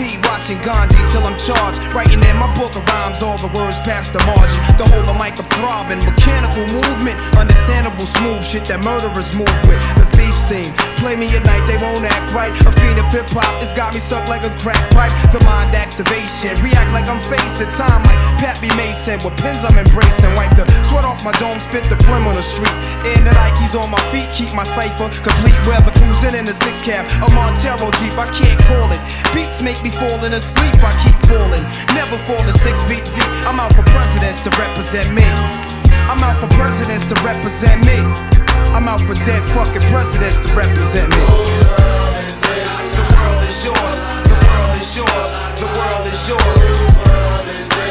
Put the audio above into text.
speed, watching Gandhi till I'm charged. Writing in my book of rhymes, all the words past the margin. The whole of mic of throbbing, mechanical movement, understandable smooth shit that murderers move with. The thief's theme, play me at night, they won't act right. A fiend of hip hop, it's got me stuck like a crack pipe. The mind activation, react like I'm facing time like Pappy Mason. With pins I'm embracing, wipe the sweat off my dome, spit the phlegm on the street. In the Nikes on my feet, keep my cipher complete. Weather cruising in the six cab, a Montero Jeep, I can't call it. Beats make me falling asleep, I keep falling. Never falling 6 feet deep. I'm out for presidents to represent me. I'm out for presidents to represent me. I'm out for dead fucking presidents to represent me. Whose world is this? The world is yours. The world is yours. The world is yours. Whose world is this?